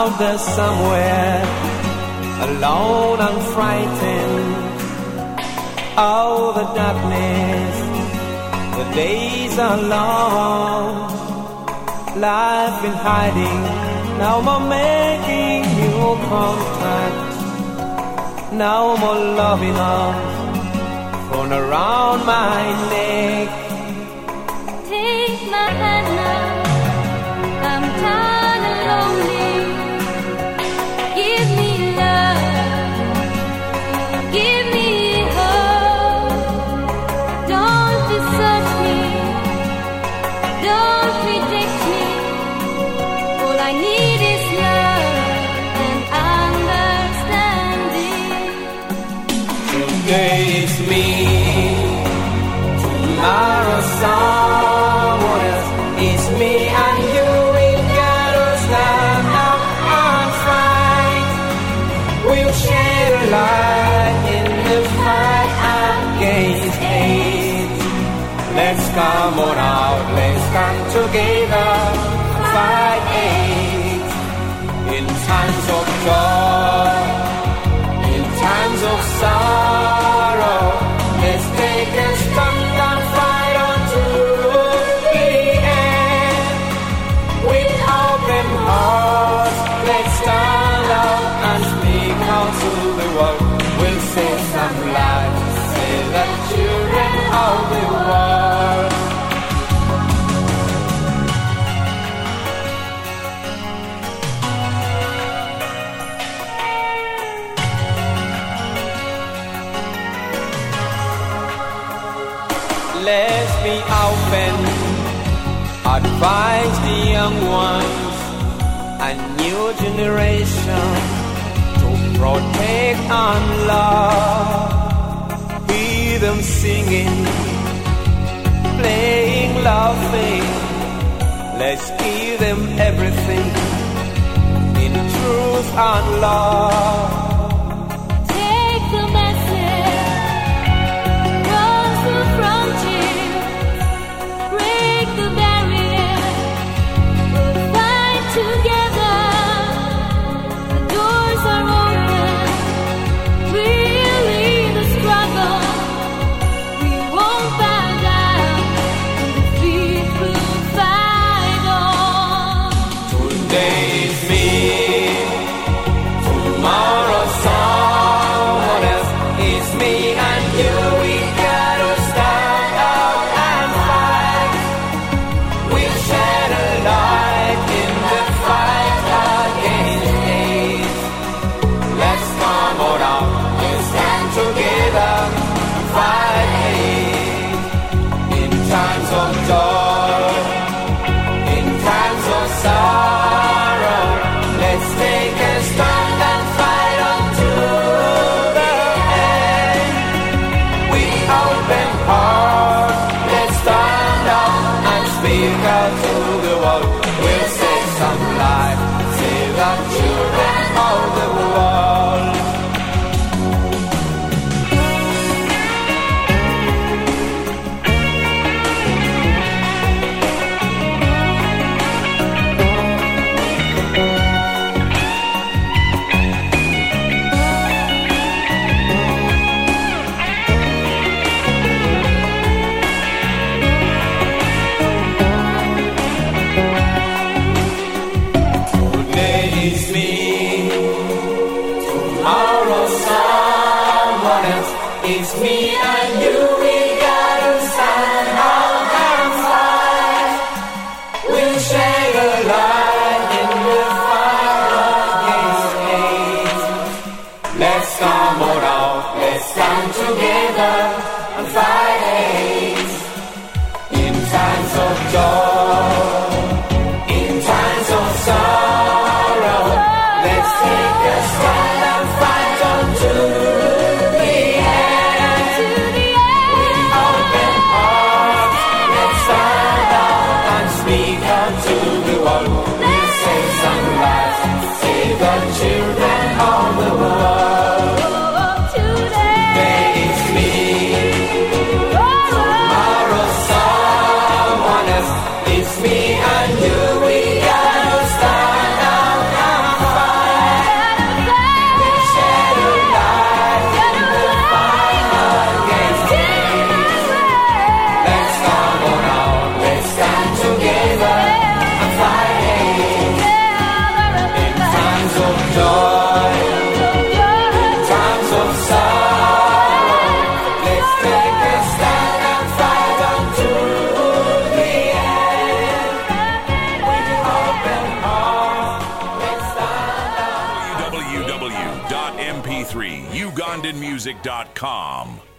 out there somewhere, alone and frightened. Oh, the darkness, the days are long. Life in hiding, now more making new contact. No more loving arms thrown around my neck. Take my hand now, I'm tired and lonely. Give me love, give me hope. Don't desert me, don't reject me. All I need is love and understanding. Today is me, tomorrow someone else. It's me and you, we gotta stand up and fight. We'll share a light in the fight against hate. Let's come on out, let's come together, fight hate. In times of joy, in times of sorrow, let's take a stand and fight on to the end. With open hearts, let's stand up and speak out to the world. We'll save some lives, save the children of the world. Let's be open, advise the young ones, a new generation, to protect and love. Hear them singing, playing, laughing. Let's give them everything in truth and love. Take the message, cross the frontier, break the barrier, we'll fight together. The doors are open, we'll lead the struggle. We won't bow down, defeat will fight on. Today is me, tomorrow someone else. It's me and you, we gotta stand out and fight. We'll shed a light in the fight against hate. Let's come on out, let's stand together and fight hate. In times of joy, in times of sorrow, let's take a stand and fight unto the end. With open hearts, let's stand up and speak out to the world. We'll save some life, save the children of the world. Today is me, tomorrow someone else. It's me and you, we gotta stand out and fight. We'll share a light in the fight against hate. Let's come on out, let's stand together and fight hate. In times of joy, in times of sorrow, let's take a stand and fight unto the end. With open hearts, let's stand up and speak unto the world. We'll save some lives, save the children of the world. Today is me, tomorrow someone else. MP3, UgandanMusic.com.